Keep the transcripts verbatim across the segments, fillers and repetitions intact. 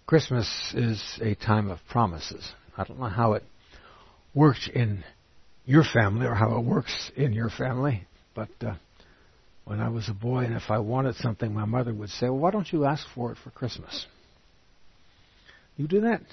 Christmas is a time of promises. I don't know how it worked in your family or how it works in your family, but uh, when I was a boy and if I wanted something, my mother would say, well, why don't you ask for it for Christmas? You do that?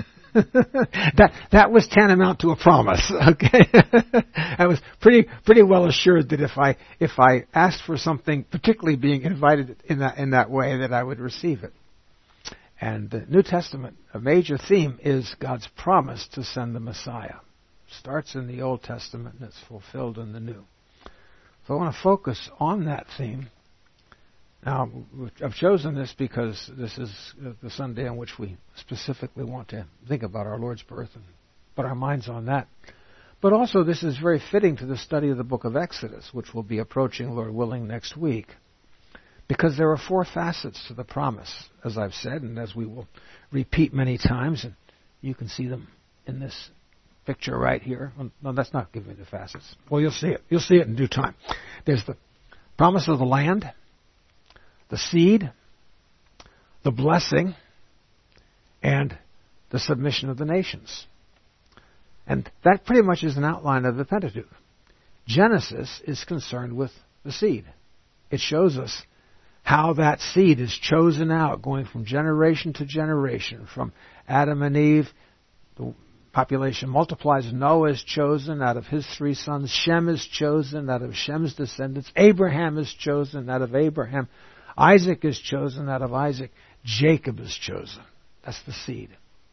that that was tantamount to a promise, okay? I was pretty pretty well assured that if I if I asked for something, particularly being invited in that in that way, that I would receive it. And the New Testament, a major theme is God's promise to send the Messiah. It starts in the Old Testament and it's fulfilled in the New. So I want to focus on that theme. Now, I've chosen this because this is the Sunday on which we specifically want to think about our Lord's birth and put our minds on that. But also this is very fitting to the study of the book of Exodus, which will be approaching, Lord willing, next week. Because there are four facets to the promise, as I've said, and as we will repeat many times, and you can see them in this picture right here. No, that's not giving me the facets. Well, you'll see it. You'll see it in due time. There's the promise of the land, the seed, the blessing, and the submission of the nations. And that pretty much is an outline of the Pentateuch. Genesis is concerned with the seed. It shows us how that seed is chosen out, going from generation to generation. From Adam and Eve, the population multiplies. Noah is chosen out of his three sons. Shem is chosen out of Shem's descendants. Abraham is chosen out of Abraham. Isaac is chosen out of Isaac. Jacob is chosen. That's the seed.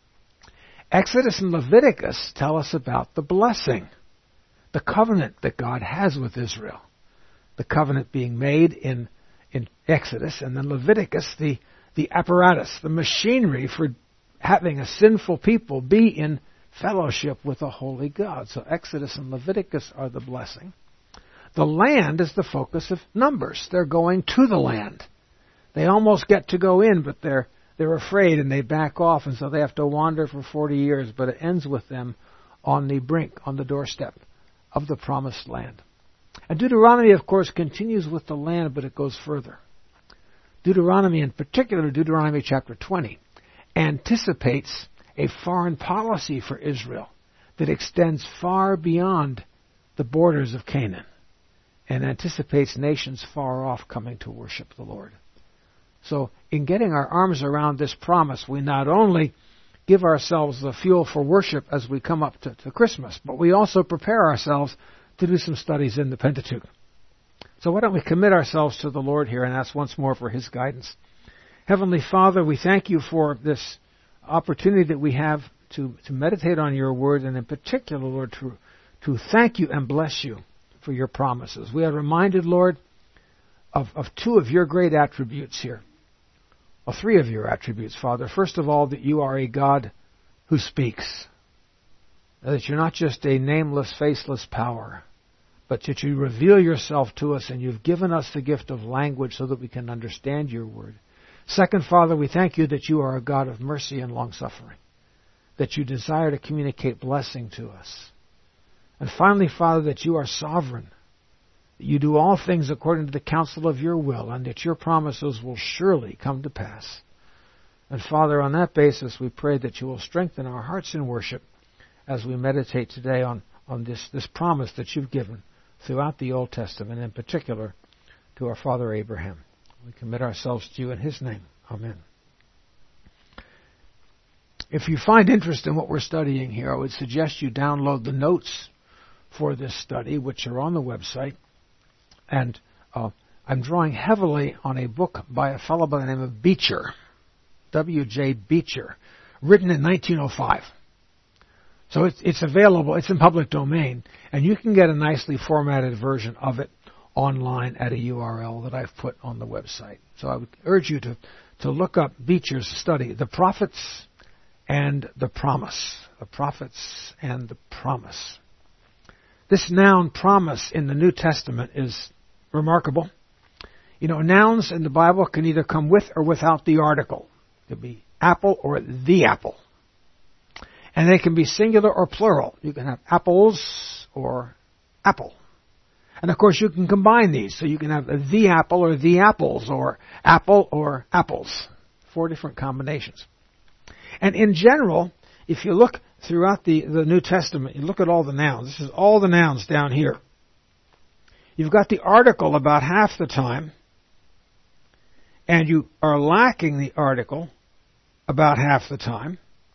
Exodus and Leviticus tell us about the blessing, the covenant that God has with Israel. The covenant being made in in Exodus, and then Leviticus, the, the apparatus, the machinery for having a sinful people be in fellowship with a holy God. So Exodus and Leviticus are the blessing. The land is the focus of Numbers. They're going to the land. They almost get to go in, but they're they're afraid and they back off, and so they have to wander for forty years, but it ends with them on the brink, on the doorstep of the promised land. And Deuteronomy, of course, continues with the land, but it goes further. Deuteronomy, in particular, Deuteronomy chapter twenty, anticipates a foreign policy for Israel that extends far beyond the borders of Canaan and anticipates nations far off coming to worship the Lord. So, in getting our arms around this promise, we not only give ourselves the fuel for worship as we come up to, to Christmas, but we also prepare ourselves to do some studies in the Pentateuch. So why don't we commit ourselves to the Lord here and ask once more for His guidance. Heavenly Father, we thank You for this opportunity that we have to, to meditate on Your Word, and in particular, Lord, to, to thank You and bless You for Your promises. We are reminded, Lord, of, of two of Your great attributes here. Well, three of Your attributes, Father. First of all, that You are a God who speaks. That You're not just a nameless, faceless power, but that You reveal Yourself to us, and You've given us the gift of language so that we can understand Your Word. Second, Father, we thank You that You are a God of mercy and long-suffering, that You desire to communicate blessing to us. And finally, Father, that You are sovereign, that You do all things according to the counsel of Your will, and that Your promises will surely come to pass. And Father, on that basis, we pray that You will strengthen our hearts in worship as we meditate today on, on this, this promise that You've given throughout the Old Testament, in particular to our father Abraham. We commit ourselves to You in His name. Amen. If you find interest in what we're studying here, I would suggest you download the notes for this study, which are on the website. And uh, I'm drawing heavily on a book by a fellow by the name of Beecher, W J Beecher, written in nineteen oh five. So it's, it's available, it's in public domain, and you can get a nicely formatted version of it online at a U R L that I've put on the website. So I would urge you to, to look up Beecher's study, The Prophets and the Promise. The Prophets and the Promise. This noun promise in the New Testament is remarkable. You know, nouns in the Bible can either come with or without the article. It could be apple or the apple. And they can be singular or plural. You can have apples or apple. And of course you can combine these. So you can have the apple or the apples or apple or apples. Four different combinations. And in general, if you look throughout the, the New Testament, you look at all the nouns. This is all the nouns down here. You've got the article about half the time, and you are lacking the article about half the time.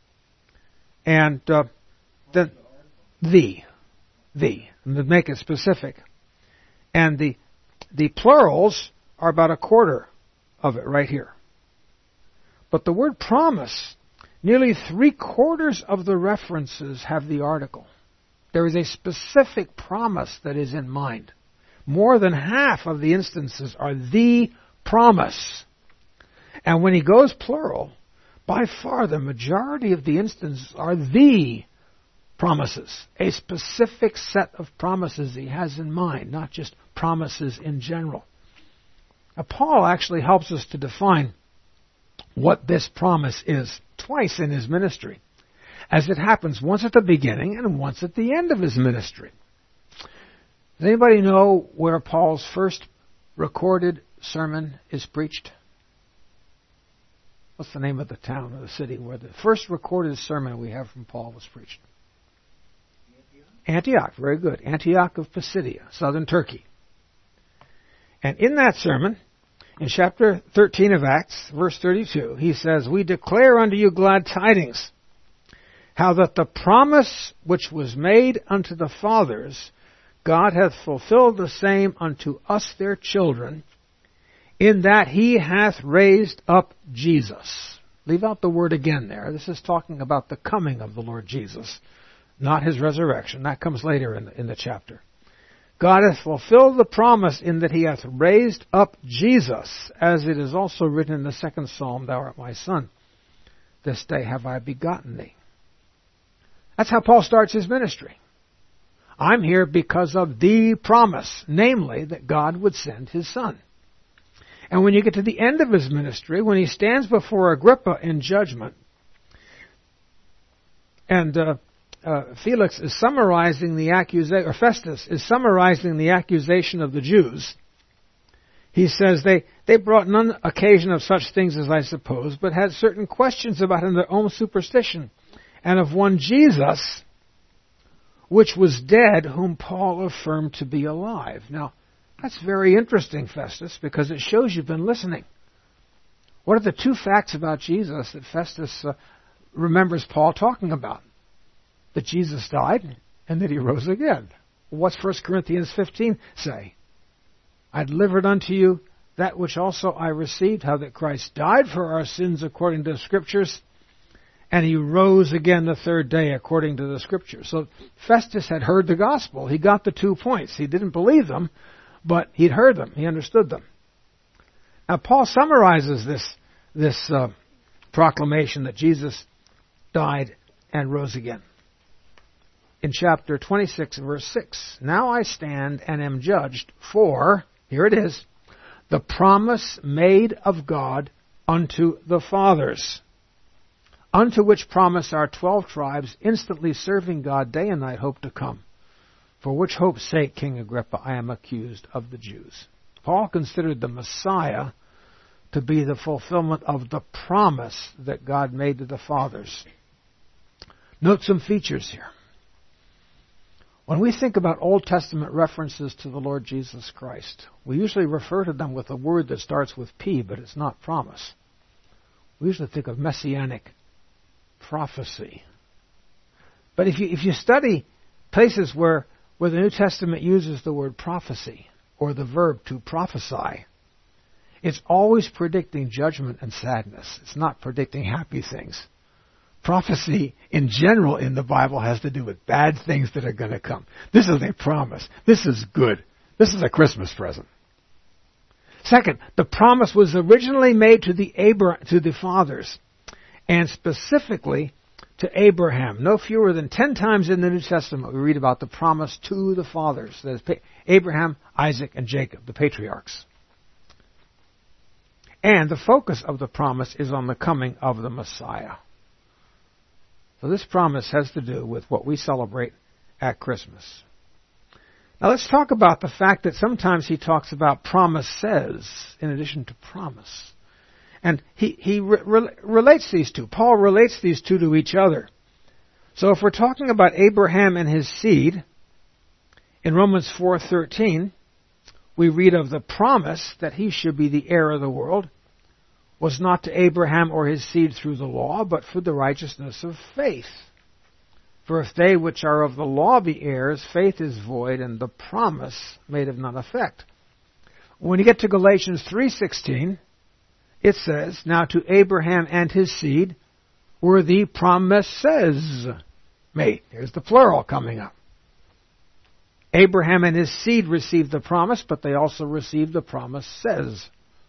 And uh, then the, the, and to make it specific. And the the plurals are about a quarter of it right here. But the word promise, nearly three quarters of the references have the article. There is a specific promise that is in mind. More than half of the instances are the promise. And when he goes plural, by far the majority of the instances are the promises. A specific set of promises he has in mind, not just promises in general. Now, Paul actually helps us to define what this promise is twice in his ministry, as it happens once at the beginning and once at the end of his ministry. Does anybody know where Paul's first recorded sermon is preached? What's the name of the town or the city where the first recorded sermon we have from Paul was preached? Antioch. Antioch, very good. Antioch of Pisidia, southern Turkey. And in that sermon, in chapter thirteen of Acts, verse thirty-two, he says, "We declare unto you glad tidings, how that the promise which was made unto the fathers, God hath fulfilled the same unto us their children, in that he hath raised up Jesus." Leave out the word again there. This is talking about the coming of the Lord Jesus, not his resurrection. That comes later in the, in the chapter. God hath fulfilled the promise in that he hath raised up Jesus, as it is also written in the second psalm, "Thou art my son. This day have I begotten thee." That's how Paul starts his ministry. I'm here because of the promise, namely that God would send his son. And when you get to the end of his ministry, when he stands before Agrippa in judgment, and uh, uh, Felix is summarizing the accusation, or Festus is summarizing the accusation of the Jews, he says they, they brought none occasion of such things as I suppose, but had certain questions about in their own superstition, and of one Jesus, which was dead, whom Paul affirmed to be alive. Now, that's very interesting, Festus, because it shows you've been listening. What are the two facts about Jesus that Festus uh, remembers Paul talking about? That Jesus died and that he rose again. What's First Corinthians fifteen say? "I delivered unto you that which also I received, how that Christ died for our sins according to the Scriptures, and he rose again the third day according to the Scriptures." So Festus had heard the gospel. He got the two points. He didn't believe them, but he'd heard them. He understood them. Now Paul summarizes this, this uh, proclamation that Jesus died and rose again in chapter twenty-six, verse six. "Now I stand and am judged for," here it is, "the promise made of God unto the fathers, unto which promise our twelve tribes, instantly serving God day and night, hope to come. For which hope's sake, King Agrippa, I am accused of the Jews." Paul considered the Messiah to be the fulfillment of the promise that God made to the fathers. Note some features here. When we think about Old Testament references to the Lord Jesus Christ, we usually refer to them with a word that starts with P, but it's not promise. We usually think of messianic prophecy. But if you, if you study places where, where the New Testament uses the word prophecy, or the verb to prophesy, it's always predicting judgment and sadness. It's not predicting happy things. Prophecy in general in the Bible has to do with bad things that are going to come. This is a promise. This is good. This is a Christmas present. Second, the promise was originally made to the Abra- to the fathers, and specifically to Abraham. No fewer than ten times in the New Testament we read about the promise to the fathers. That is Abraham, Isaac, and Jacob, the patriarchs. And the focus of the promise is on the coming of the Messiah. So this promise has to do with what we celebrate at Christmas. Now let's talk about the fact that sometimes he talks about promises in addition to promise. And he, he re- re- relates these two. Paul relates these two to each other. So if we're talking about Abraham and his seed, in Romans four thirteen, we read of the promise that he should be the heir of the world was not to Abraham or his seed through the law, but through the righteousness of faith. For if they which are of the law be heirs, faith is void, and the promise made of none effect. When you get to Galatians three sixteen, it says, now to Abraham and his seed were the promises made. Here's the plural coming up. Abraham and his seed received the promise, but they also received the promises.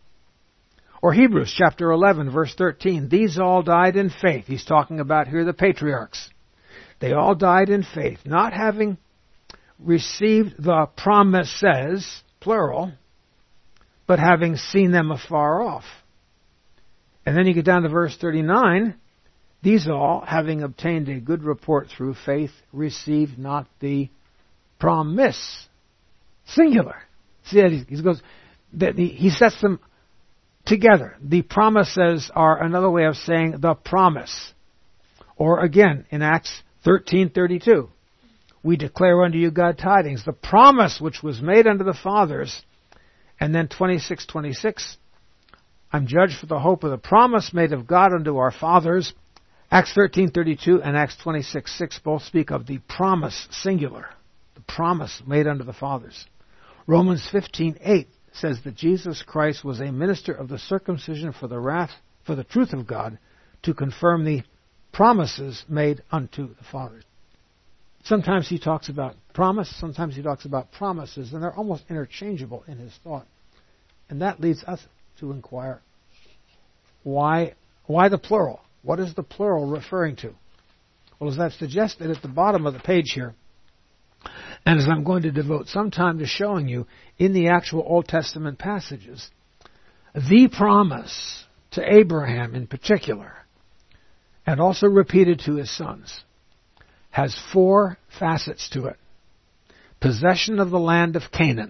Or Hebrews chapter eleven, verse thirteen, these all died in faith. He's talking about here the patriarchs. They all died in faith, not having received the promises, plural, but having seen them afar off. And then you get down to verse thirty-nine, these all, having obtained a good report through faith, received not the promise. Singular. See, he goes, he sets them together. The promises are another way of saying the promise. Or again, in Acts thirteen thirty-two, we declare unto you God tidings, the promise which was made unto the fathers. And then twenty-six twenty-six, I'm judged for the hope of the promise made of God unto our fathers. Acts thirteen thirty-two and Acts twenty-six six both speak of the promise, singular. The promise made unto the fathers. Romans fifteen eight says that Jesus Christ was a minister of the circumcision for the wrath, for the truth of God, to confirm the promises made unto the fathers. Sometimes he talks about promise, sometimes he talks about promises, and they're almost interchangeable in his thought. And that leads us to inquire, why, why the plural? What is the plural referring to? Well, as I've suggested at the bottom of the page here, and as I'm going to devote some time to showing you in the actual Old Testament passages, the promise to Abraham in particular, and also repeated to his sons, has four facets to it. Possession of the land of Canaan.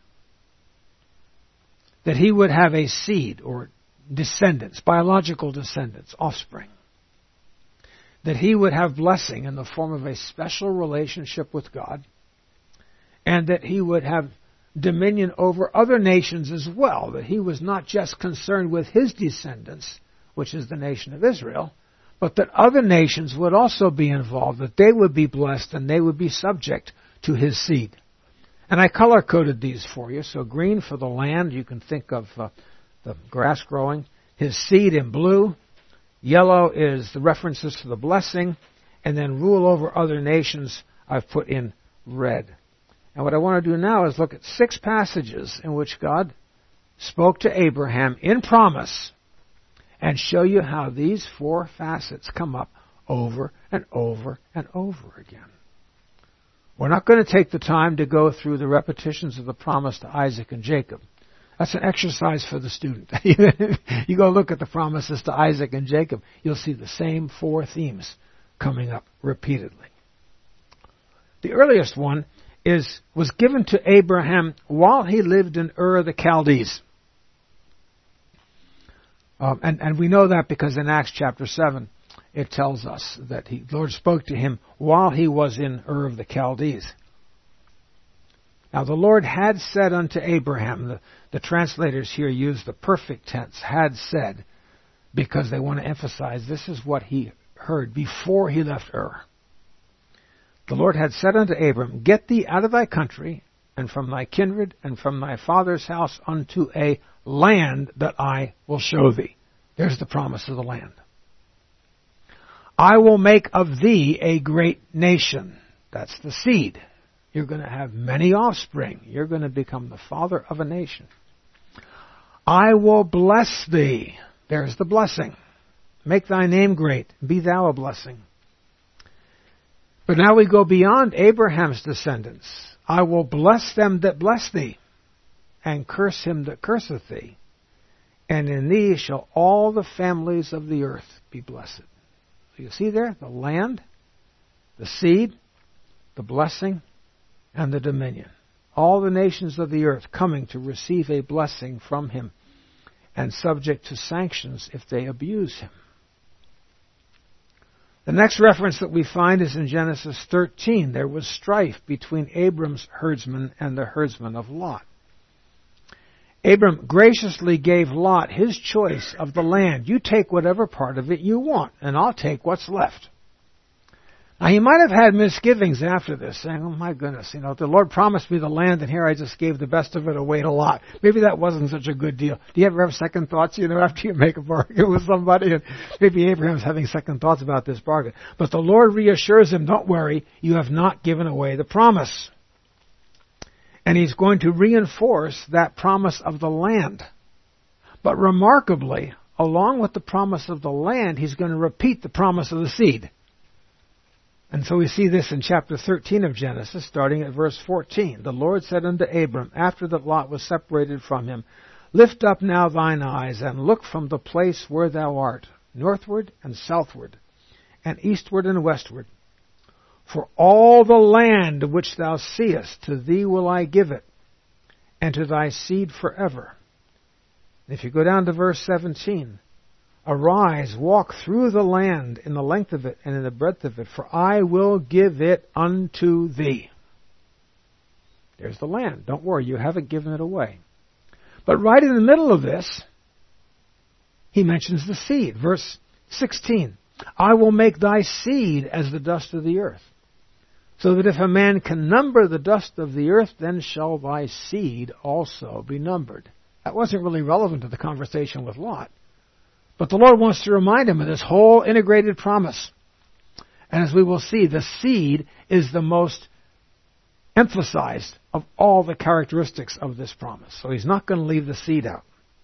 That he would have a seed or descendants, biological descendants, offspring. That he would have blessing in the form of a special relationship with God. And that he would have dominion over other nations as well. That he was not just concerned with his descendants, which is the nation of Israel, but that other nations would also be involved, that they would be blessed and they would be subject to his seed. And I color-coded these for you. So green for the land, you can think of uh, the grass growing. His seed in blue. Yellow is the references to the blessing. And then rule over other nations I've put in red. And what I want to do now is look at six passages in which God spoke to Abraham in promise and show you how these four facets come up over and over and over again. We're not going to take the time to go through the repetitions of the promise to Isaac and Jacob. That's an exercise for the student. You go look at the promises to Isaac and Jacob, you'll see the same four themes coming up repeatedly. The earliest one is was given to Abraham while he lived in Ur of the Chaldees. Um, and, and we know that because in Acts chapter seven, it tells us that he, the Lord spoke to him while he was in Ur of the Chaldees. Now the Lord had said unto Abraham, the, the translators here use the perfect tense, had said, because they want to emphasize this is what he heard before he left Ur. The Lord had said unto Abram, get thee out of thy country, and from thy kindred, and from thy father's house unto a land that I will show thee. There's the promise of the land. I will make of thee a great nation. That's the seed. You're going to have many offspring. You're going to become the father of a nation. I will bless thee. There's the blessing. Make thy name great. Be thou a blessing. But now we go beyond Abraham's descendants. I will bless them that bless thee, and curse him that curseth thee. And in thee shall all the families of the earth be blessed. So you see there, the land, the seed, the blessing, and the dominion. All the nations of the earth coming to receive a blessing from him. and subject to sanctions if they abuse him. The next reference that we find is in Genesis thirteen. There was strife between Abram's herdsmen and the herdsmen of Lot. Abram graciously gave Lot his choice of the land. You take whatever part of it you want, and I'll take what's left. Now, he might have had misgivings after this, saying, oh my goodness, you know, the Lord promised me the land, and here I just gave the best of it away to Lot. Maybe that wasn't such a good deal. Do you ever have second thoughts, you know, after you make a bargain with somebody? And maybe Abraham's having second thoughts about this bargain. But the Lord reassures him, don't worry, you have not given away the promise. And he's going to reinforce that promise of the land. But remarkably, along with the promise of the land, he's going to repeat the promise of the seed. And so we see this in chapter thirteen of Genesis, starting at verse fourteen. The Lord said unto Abram, after that Lot was separated from him, lift up now thine eyes, and look from the place where thou art, northward and southward, and eastward and westward. For all the land which thou seest, to thee will I give it, and to thy seed forever. And if you go down to verse seventeen, arise, walk through the land in the length of it and in the breadth of it, for I will give it unto thee. There's the land. Don't worry, you haven't given it away. But right in the middle of this, he mentions the seed. Verse sixteen, I will make thy seed as the dust of the earth, so that if a man can number the dust of the earth, then shall thy seed also be numbered. That wasn't really relevant to the conversation with Lot. But the Lord wants to remind him of this whole integrated promise. And as we will see, the seed is the most emphasized of all the characteristics of this promise. So he's not going to leave the seed out.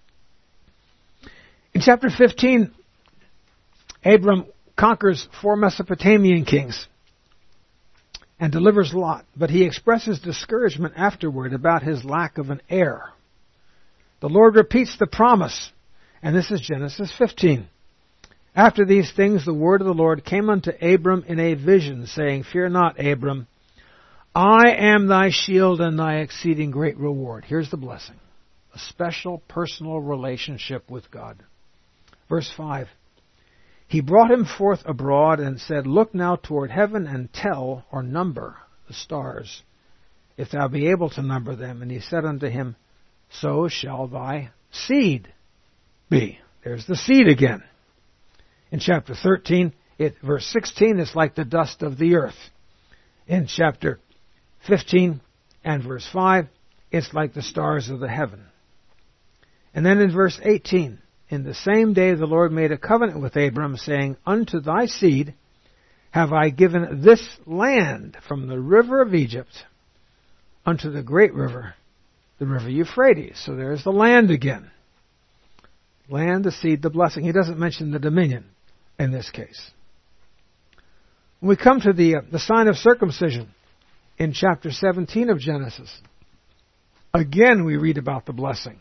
In chapter fifteen, Abram conquers four Mesopotamian kings and delivers Lot, but he expresses discouragement afterward about his lack of an heir. The Lord repeats the promise, and this is Genesis fifteen. After these things the word of the Lord came unto Abram in a vision, saying, Fear not, Abram, I am thy shield and thy exceeding great reward. Here's the blessing. A special personal relationship with God. Verse five. He brought him forth abroad and said, Look now toward heaven and tell or number the stars, if thou be able to number them. And he said unto him, So shall thy seed be. There's the seed again. In chapter thirteen, it, verse sixteen, it's like the dust of the earth. In chapter fifteen and verse five, it's like the stars of the heaven. And then in verse eighteen, in the same day the Lord made a covenant with Abram, saying, Unto thy seed have I given this land from the river of Egypt unto the great river, the river Euphrates. So there's the land again. Land, the seed, the blessing. He doesn't mention the dominion in this case. When we come to the, uh, the sign of circumcision in chapter seventeen of Genesis, again we read about the blessing.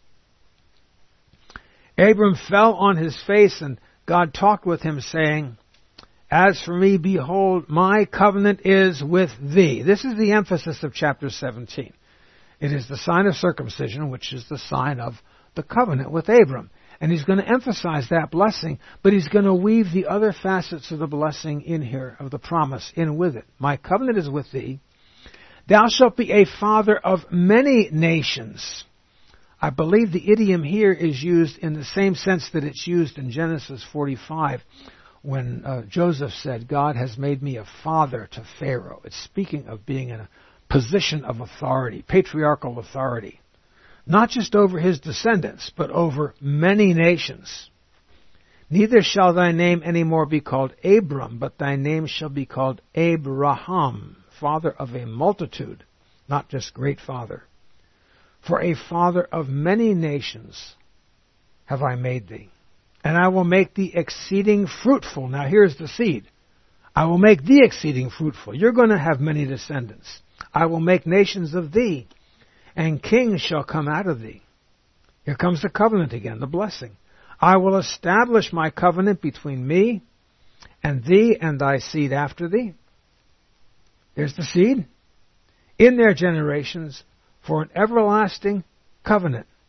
Abram fell on his face, and God talked with him, saying, As for me, behold, my covenant is with thee. This is the emphasis of chapter seventeen. It is the sign of circumcision, which is the sign of the covenant with Abram. And he's going to emphasize that blessing, but he's going to weave the other facets of the blessing in here, of the promise, in with it. My covenant is with thee. Thou shalt be a father of many nations. I believe the idiom here is used in the same sense that it's used in Genesis forty-five when uh, Joseph said, God has made me a father to Pharaoh. It's speaking of being in a position of authority, patriarchal authority. Not just over his descendants, but over many nations. Neither shall thy name any more be called Abram, but thy name shall be called Abraham, father of a multitude, not just great father. For a father of many nations have I made thee, and I will make thee exceeding fruitful. Now here's the seed. I will make thee exceeding fruitful. You're going to have many descendants. I will make nations of thee, and kings shall come out of thee. Here comes the covenant again, the blessing. I will establish my covenant between me and thee and thy seed after thee. There's the seed. In their generations, for an everlasting covenant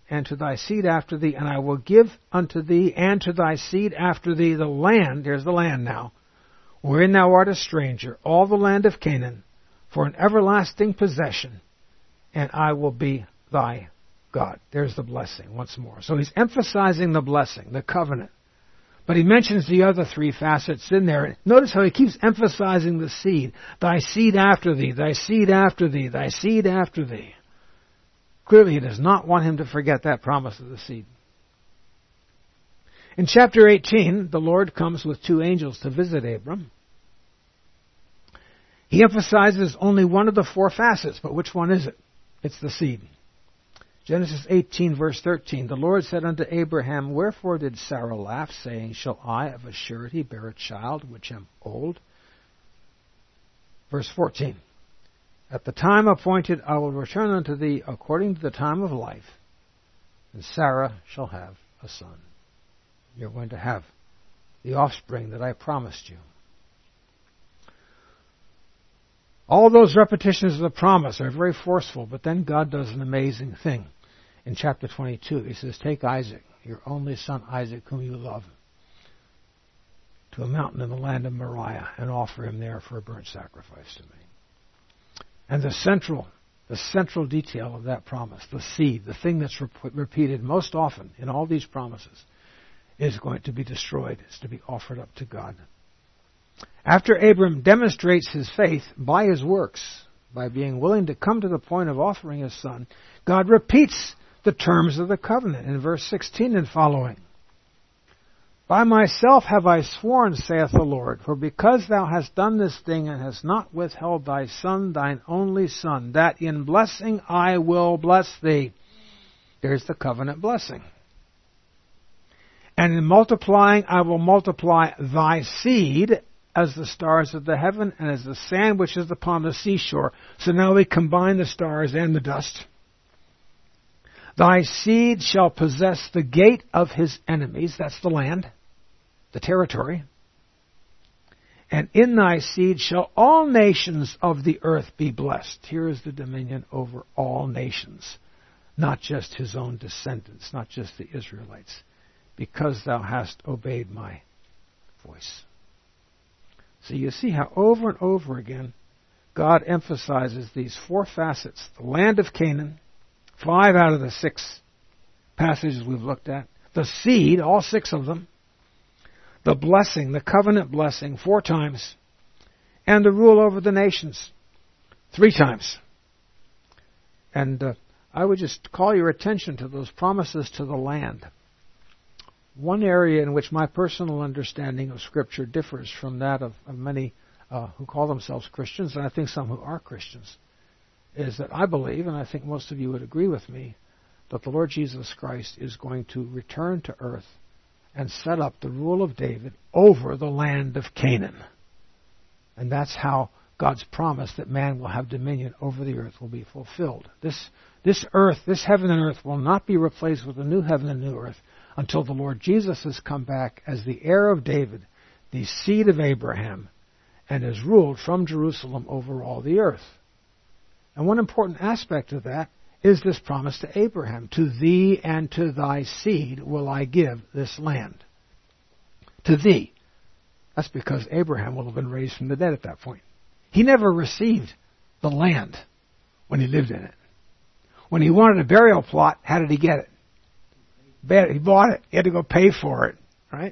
and to thy seed after thee, and I will give unto thee and to thy seed after thee the land, here's the land now, wherein thou art a stranger, all the land of Canaan, for an everlasting possession, and I will be thy God. There's the blessing once more. So he's emphasizing the blessing, the covenant. But he mentions the other three facets in there. Notice how he keeps emphasizing the seed. Thy seed after thee, thy seed after thee, thy seed after thee. Clearly he does not want him to forget that promise of the seed. In chapter eighteen, the Lord comes with two angels to visit Abram. He emphasizes only one of the four facets, but which one is it? It's the seed. Genesis eighteen, verse thirteen, the Lord said unto Abraham, wherefore did Sarah laugh, saying, shall I of a surety bear a child which am old? Verse fourteen, at the time appointed I will return unto thee according to the time of life, and Sarah shall have a son. You're going to have the offspring that I promised you. All those repetitions of the promise are very forceful, but then God does an amazing thing. In chapter twenty-two, he says, take Isaac, your only son Isaac, whom you love, to a mountain in the land of Moriah, and offer him there for a burnt sacrifice to me. And the central, the central detail of that promise, the seed, the thing that's re- repeated most often in all these promises, is going to be destroyed. It's to be offered up to God. After Abram demonstrates his faith by his works, by being willing to come to the point of offering his son, God repeats the terms of the covenant in verse sixteen and following. By myself have I sworn, saith the Lord, for because thou hast done this thing and hast not withheld thy son, thine only son, that in blessing I will bless thee. There's the covenant blessing. And in multiplying I will multiply thy seed as the stars of the heaven and as the sand which is upon the seashore. So now we combine the stars and the dust. Thy seed shall possess the gate of his enemies. That's the land, the territory. And in thy seed shall all nations of the earth be blessed. Here is the dominion over all nations, not just his own descendants, not just the Israelites, because thou hast obeyed my voice. So you see how over and over again God emphasizes these four facets. The land of Canaan, five out of the six passages we've looked at. The seed, all six of them. The blessing, the covenant blessing, four times. And the rule over the nations, three times. And uh, I would just call your attention to those promises to the land. One area in which my personal understanding of Scripture differs from that of, of many uh, who call themselves Christians, and I think some who are Christians, is that I believe, and I think most of you would agree with me, that the Lord Jesus Christ is going to return to earth and set up the rule of David over the land of Canaan. And that's how God's promise that man will have dominion over the earth will be fulfilled. This, this earth, this heaven and earth will not be replaced with a new heaven and new earth until the Lord Jesus has come back as the heir of David, the seed of Abraham, and has ruled from Jerusalem over all the earth. And one important aspect of that is this promise to Abraham, to thee and to thy seed will I give this land. To thee. That's because Abraham will have been raised from the dead at that point. He never received the land when he lived in it. When he wanted a burial plot, how did he get it? He bought it. He had to go pay for it, right?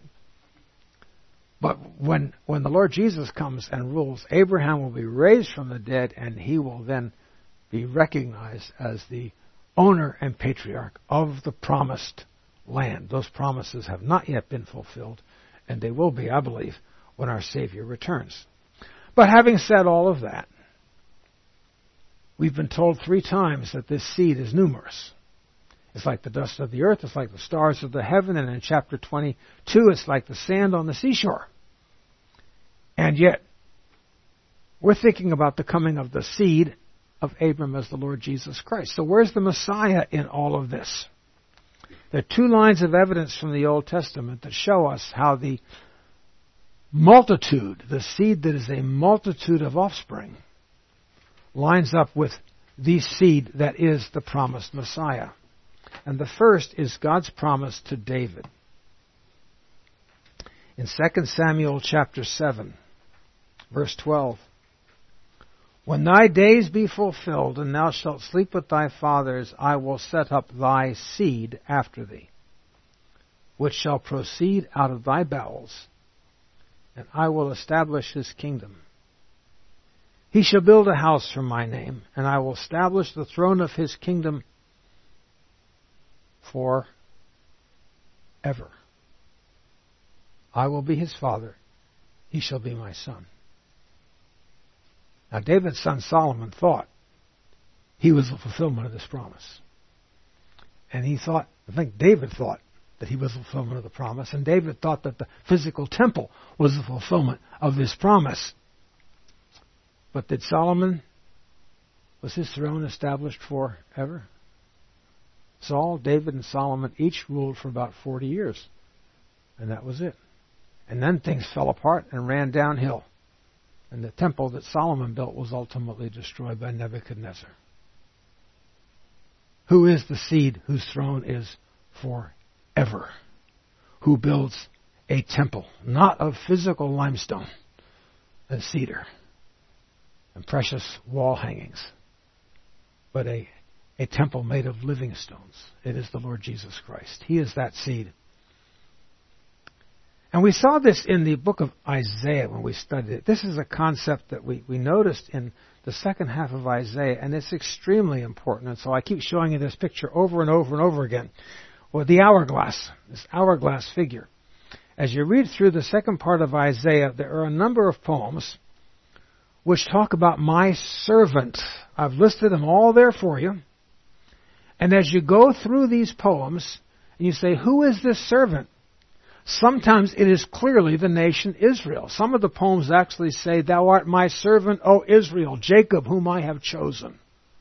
But when when the Lord Jesus comes and rules, Abraham will be raised from the dead, and he will then be recognized as the owner and patriarch of the promised land. Those promises have not yet been fulfilled, and they will be, I believe, when our Savior returns. But having said all of that, we've been told three times that this seed is numerous. It's like the dust of the earth, it's like the stars of the heaven, and in chapter twenty-two, it's like the sand on the seashore. And yet, we're thinking about the coming of the seed of Abram as the Lord Jesus Christ. So where's the Messiah in all of this? There are two lines of evidence from the Old Testament that show us how the multitude, the seed that is a multitude of offspring, lines up with the seed that is the promised Messiah. And the first is God's promise to David. In Second Samuel chapter seven, verse twelve, when thy days be fulfilled, and thou shalt sleep with thy fathers, I will set up thy seed after thee, which shall proceed out of thy bowels, and I will establish his kingdom. He shall build a house for my name, and I will establish the throne of his kingdom for ever. I will be his father, he shall be my son. Now David's son Solomon thought he was the fulfillment of this promise. And he thought, I think David thought that he was the fulfillment of the promise, and David thought that the physical temple was the fulfillment of this promise. But did Solomon, was his throne established forever? Saul, David, and Solomon each ruled for about forty years. And that was it. And then things fell apart and ran downhill. And the temple that Solomon built was ultimately destroyed by Nebuchadnezzar. Who is the seed whose throne is forever? Who builds a temple, not of physical limestone and cedar and precious wall hangings, but a, a temple made of living stones. It is the Lord Jesus Christ. He is that seed. And we saw this in the book of Isaiah when we studied it. This is a concept that we, we noticed in the second half of Isaiah, and it's extremely important. And so I keep showing you this picture over and over and over again. Well, the hourglass, this hourglass figure. As you read through the second part of Isaiah, there are a number of poems which talk about my servant. I've listed them all there for you. And as you go through these poems, and you say, who is this servant? Sometimes it is clearly the nation Israel. Some of the poems actually say, thou art my servant, O Israel, Jacob, whom I have chosen.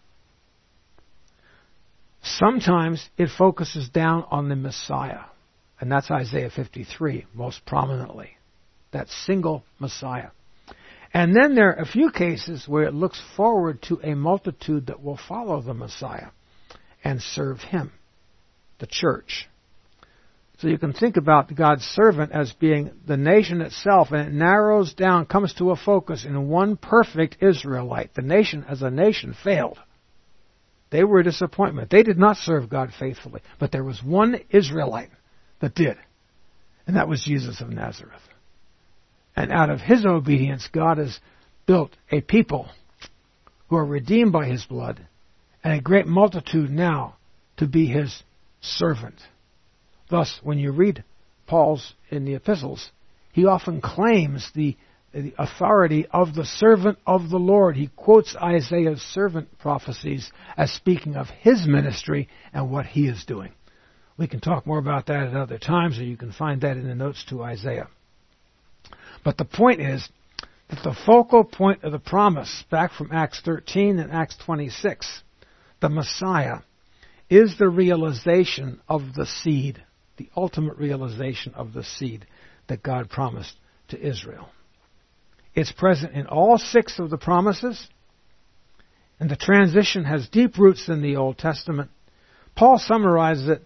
Sometimes it focuses down on the Messiah. And that's Isaiah fifty-three, most prominently. That single Messiah. And then there are a few cases where it looks forward to a multitude that will follow the Messiah and serve him, the church. So you can think about God's servant as being the nation itself, and it narrows down, comes to a focus in one perfect Israelite. The nation as a nation failed. They were a disappointment. They did not serve God faithfully. But there was one Israelite that did, and that was Jesus of Nazareth. And out of his obedience, God has built a people who are redeemed by his blood, and a great multitude now to be his servant. Thus, when you read Paul's in the epistles, he often claims the, the authority of the servant of the Lord. He quotes Isaiah's servant prophecies as speaking of his ministry and what he is doing. We can talk more about that at other times, or you can find that in the notes to Isaiah. But the point is that the focal point of the promise, back from Acts thirteen and Acts twenty-six, the Messiah, is the realization of the seed, the ultimate realization of the seed that God promised to Israel. It's present in all six of the promises, and the transition has deep roots in the Old Testament. Paul summarizes it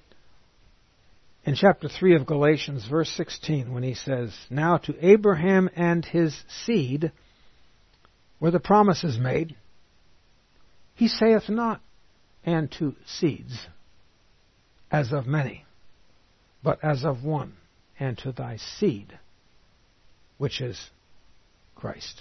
in chapter three of Galatians, verse sixteen, when he says, now to Abraham and his seed were the promises made. He saith not, and to seeds, as of many, but as of one, and to thy seed, which is Christ.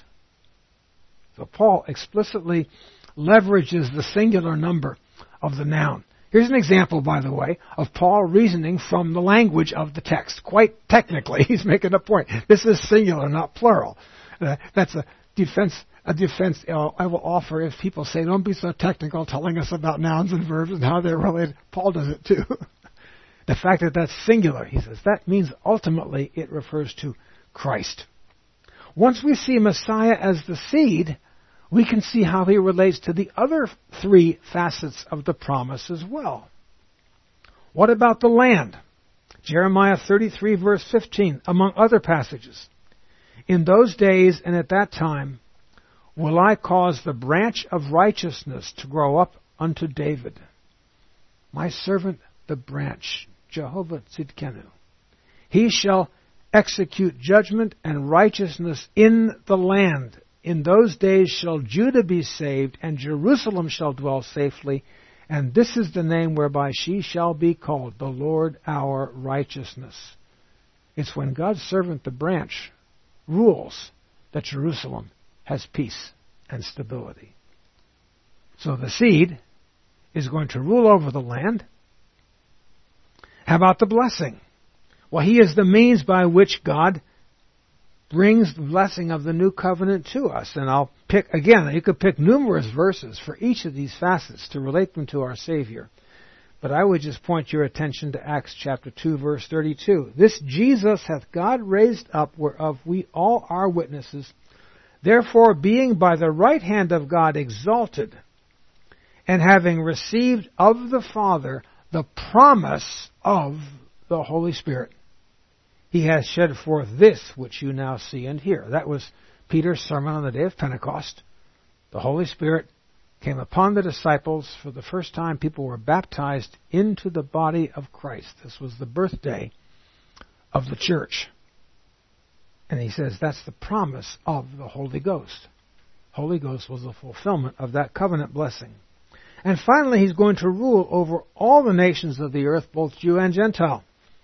So Paul explicitly leverages the singular number of the noun. Here's an example, by the way, of Paul reasoning from the language of the text. Quite technically, he's making a point. This is singular, not plural. Uh, that's a defense a defense uh, I will offer if people say, don't be so technical telling us about nouns and verbs and how they're related. Paul does it too. The fact that that's singular, he says, that means ultimately it refers to Christ. Once we see Messiah as the seed, we can see how he relates to the other three facets of the promise as well. What about the land? Jeremiah thirty-three, verse fifteen, among other passages. In those days and at that time will I cause the branch of righteousness to grow up unto David, my servant the branch, Jehovah Tzidkenu. He shall execute judgment and righteousness in the land. In those days shall Judah be saved, and Jerusalem shall dwell safely. And this is the name whereby she shall be called, the Lord our righteousness. It's when God's servant, the branch, rules that Jerusalem has peace and stability. So the seed is going to rule over the land. How about the blessing? Well, he is the means by which God brings the blessing of the new covenant to us. And I'll pick, again, you could pick numerous verses for each of these facets to relate them to our Savior. But I would just point your attention to Acts chapter two, verse thirty-two. This Jesus hath God raised up, whereof we all are witnesses. Therefore, being by the right hand of God exalted, and having received of the Father the promise of the Holy Spirit, he has shed forth this which you now see and hear. That was Peter's sermon on the day of Pentecost. The Holy Spirit came upon the disciples. For the first time, people were baptized into the body of Christ. This was the birthday of the church. And he says that's the promise of the Holy Ghost. Holy Ghost was the fulfillment of that covenant blessing. And finally, he's going to rule over all the nations of the earth, both Jew and Gentile.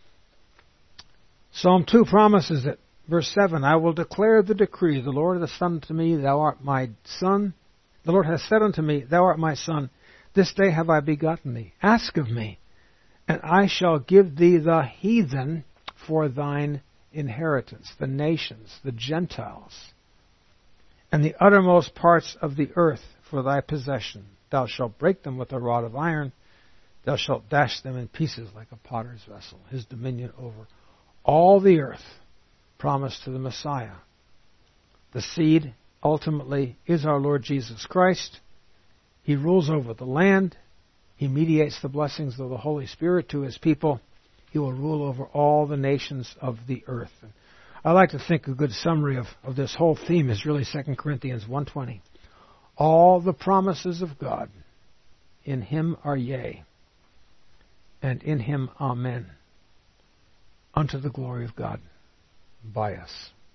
Psalm two promises it. Verse seven, I will declare the decree. The Lord hath said unto me, Thou art my son. The Lord hath said unto me, Thou art my son. This day have I begotten thee. Ask of me, and I shall give thee the heathen for thine inheritance, the nations, the Gentiles, and the uttermost parts of the earth for thy possession. Thou shalt break them with a rod of iron. Thou shalt dash them in pieces like a potter's vessel. His dominion over all the earth, promised to the Messiah. The seed ultimately is our Lord Jesus Christ. He rules over the land. He mediates the blessings of the Holy Spirit to his people. He will rule over all the nations of the earth. I like to think a good summary of, of this whole theme is really Second Corinthians one twenty. All the promises of God in him are yea, and in him amen, unto the glory of God by us.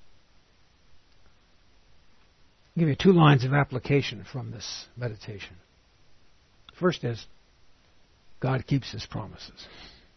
I'll give you two lines of application from this meditation. First is, God keeps his promises.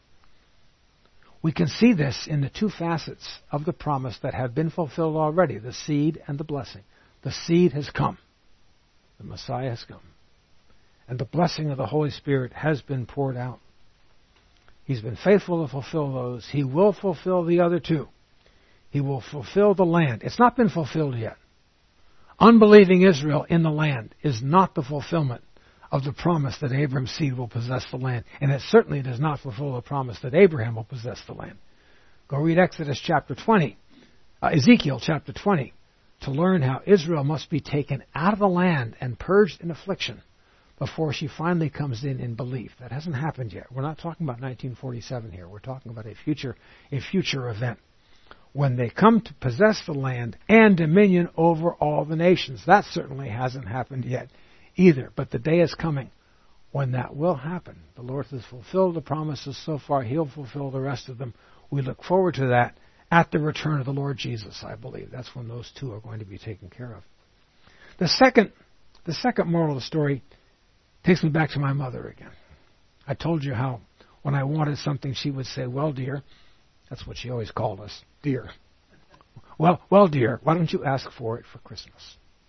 We can see this in the two facets of the promise that have been fulfilled already, the seed and the blessing. The seed has come. The Messiah has come. And the blessing of the Holy Spirit has been poured out. He's been faithful to fulfill those. He will fulfill the other two. He will fulfill the land. It's not been fulfilled yet. Unbelieving Israel in the land is not the fulfillment of the promise that Abraham's seed will possess the land. And it certainly does not fulfill the promise that Abraham will possess the land. Go read Exodus chapter twenty, uh, Ezekiel chapter twenty, to learn how Israel must be taken out of the land and purged in affliction before she finally comes in in belief. That hasn't happened yet. We're not talking about nineteen forty-seven here. We're talking about a future, a future event when they come to possess the land and dominion over all the nations. That certainly hasn't happened yet either. But the day is coming when that will happen. The Lord has fulfilled the promises so far. He'll fulfill the rest of them. We look forward to that at the return of the Lord Jesus, I believe. That's when those two are going to be taken care of. The second, the second moral of the story takes me back to my mother again. I told you how when I wanted something, she would say, well, dear, that's what she always called us, dear. Well, well, dear, why don't you ask for it for Christmas?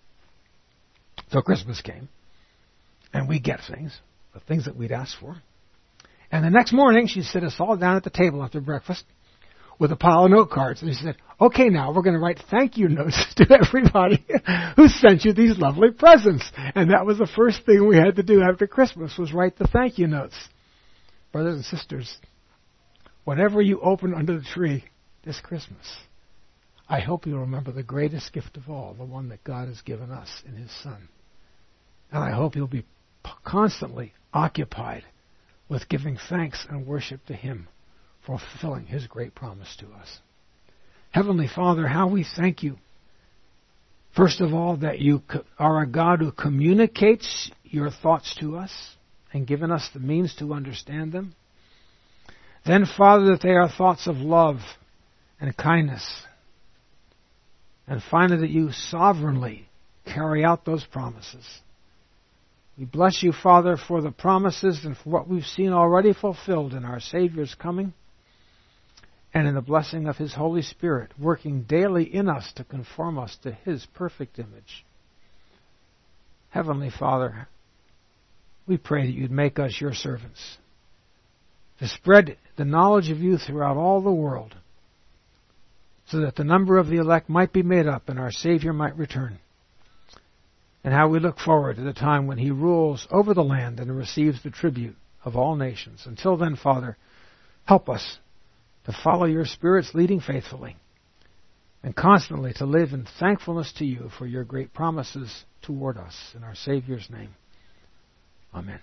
So Christmas came, and we get things, the things that we'd asked for. And the next morning, she'd sit us all down at the table after breakfast with a pile of note cards. And she said, okay, now we're going to write thank you notes to everybody who sent you these lovely presents. And that was the first thing we had to do after Christmas, was write the thank you notes. Brothers and sisters, whatever you open under the tree this Christmas, I hope you'll remember the greatest gift of all, the one that God has given us in his Son. And I hope you'll be constantly occupied with giving thanks and worship to him for fulfilling his great promise to us. Heavenly Father, how we thank you, first of all, that you are a God who communicates your thoughts to us and given us the means to understand them. Then, Father, that they are thoughts of love and kindness. And finally, that you sovereignly carry out those promises. We bless you, Father, for the promises and for what we've seen already fulfilled in our Savior's coming and in the blessing of His Holy Spirit, working daily in us to conform us to His perfect image. Heavenly Father, we pray that you'd make us your servants, to spread the knowledge of you throughout all the world, so that the number of the elect might be made up and our Savior might return. And how we look forward to the time when He rules over the land and receives the tribute of all nations. Until then, Father, help us to follow your Spirit's leading faithfully and constantly to live in thankfulness to you for your great promises toward us. In our Savior's name, amen.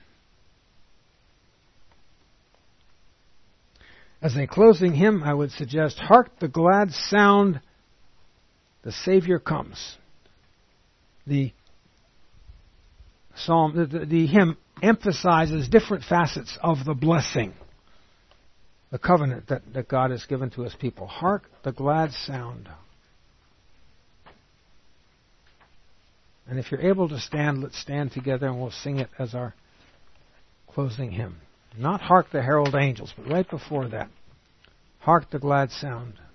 As a closing hymn, I would suggest, "Hark the glad sound, the Savior comes." The psalm, the, the hymn emphasizes different facets of the blessing, the covenant that, that God has given to His people. Hark the glad sound. And if you're able to stand, let's stand together and we'll sing it as our closing hymn. Not hark the herald angels, but right before that, hark the glad sound.